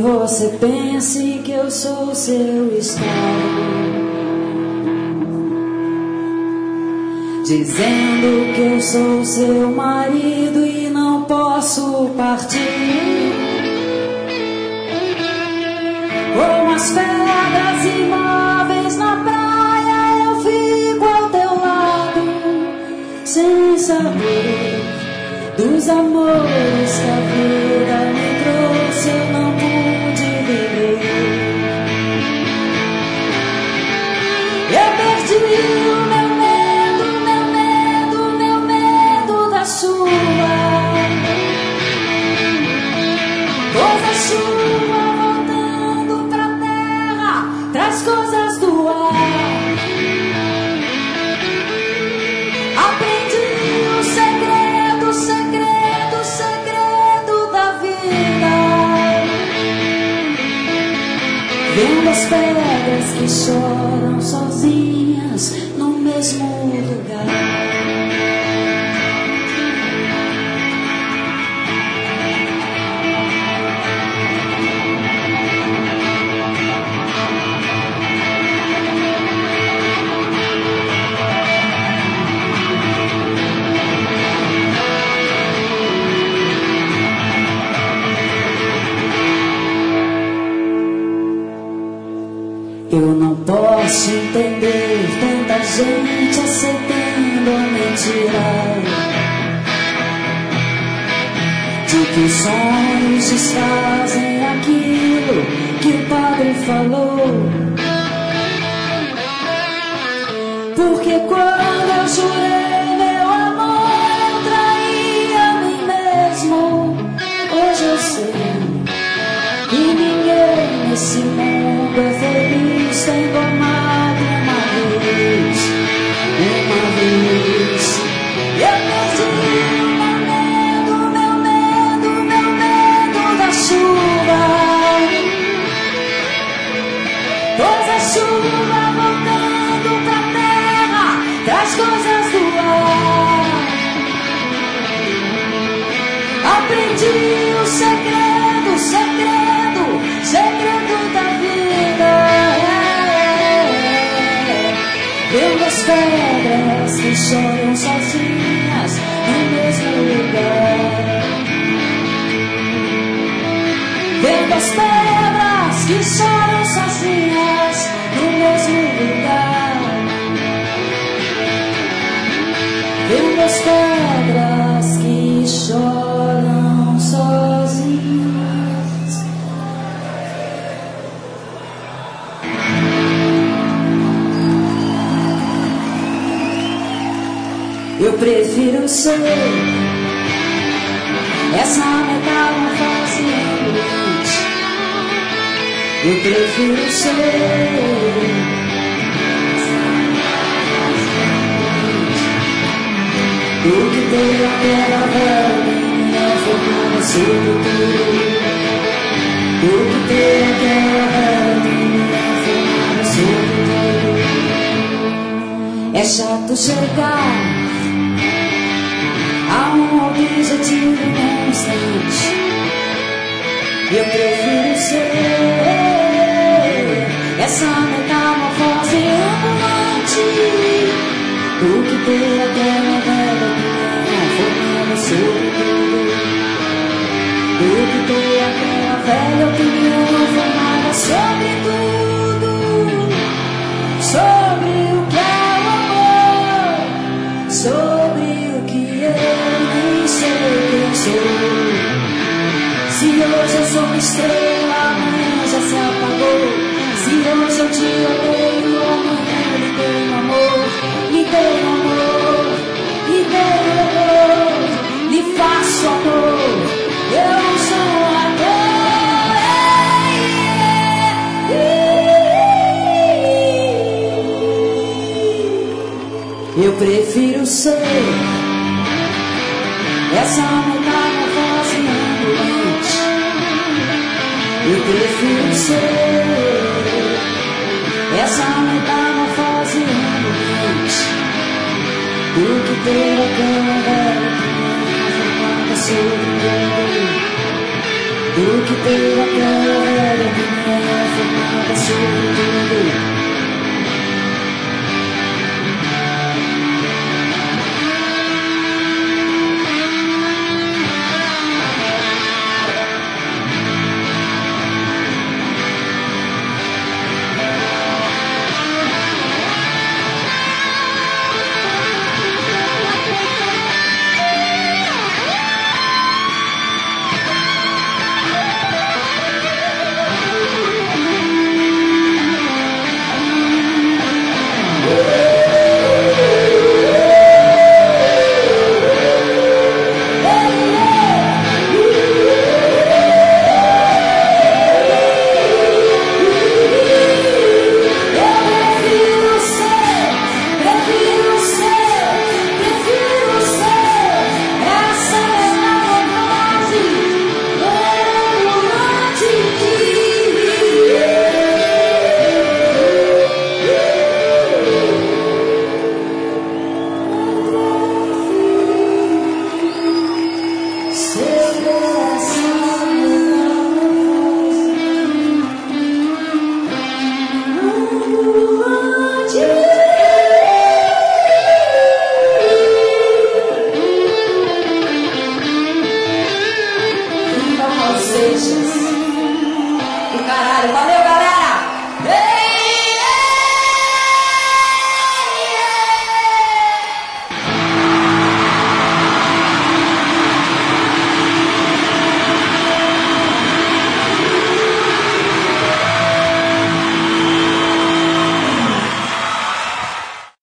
você pense que eu sou seu escravo, dizendo que eu sou seu marido e não posso partir. Como as pedras imóveis na praia, eu fico ao teu lado, sem saber dos amores que a vida me trouxe, eu não pude viver. Eu perdi o meu medo da chuva, pois a chuva voltando pra terra traz coisas do ar. Aprendi o segredo da vida, vendo as pedras que choram sozinhas no mesmo lugar. Eu não posso entender tanta gente aceitando a mentira de que os sonhos desfazem aquilo que o padre falou. Porque quando eu jurei meu amor, eu traí a mim mesmo. Hoje eu sei que ninguém nesse mundo é feliz sendo amado uma vez. Eu perdi o meu medo da chuva, pois a chuva voltando pra terra traz coisas do ar. Aprendi o segredo da vida, vendo as pedras que choram sozinhas no mesmo lugar. Vendo as pedras que choram sozinhas no mesmo lugar. Vendo as pedras que choram sozinhas. Eu prefiro ser essa metamorfose ambulante. Eu prefiro ser do que ter aquela velha formada sobre tudo. Do que ter aquela velha formada sobre tudo. É chato chegar há um objetivo constante. Eu prefiro ser essa metamorfose ambulante do que ter aquela velha opinião formada sobre tudo. Do que ter aquela velha opinião formada sobre tudo. Sobre o que é o amor, sobre o que eu nem sei quem sou. Se hoje eu sou uma estrela, amanhã já se apagou. Se hoje eu te odeio, amanhã lhe dei amor. Lhe dei amor, lhe dei amor, lhe faço amor. Eu não sou um ator. Eu prefiro ser essa metamorfose ambulante. Eu prefiro ser essa metamorfose ambulante do que ter aquela velha formada sobre tudo. do que ter aquela velha menina formada sobre tudo.